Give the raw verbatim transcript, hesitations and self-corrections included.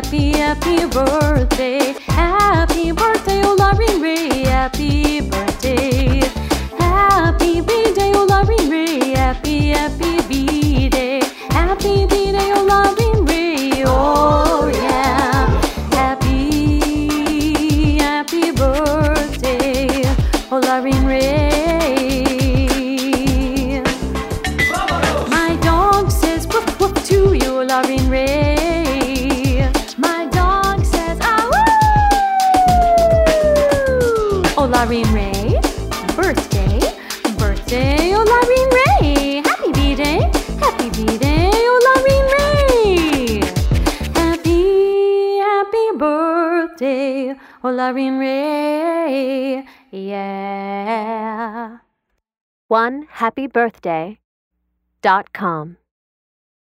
happy, happy birthday. Happy birthday, oh Lauren Ray. Happy birthday. Happy B-Day, oh Lauren Ray. Happy, happy B-Day. Happy B-Day, oh Lauren Ray. Oh yeah. Happy, happy birthday, oh Lauren Ray. My dog says woof woof to you, Lauren Ray. My dog says ah woo. Oh Lauren Ray, birthday, birthday, oh Lauren Ray. Happy B-Day, happy B-Day, oh Lauren Ray. Happy, happy birthday, oh Lauren Ray. Yeah. one happy birthday dot com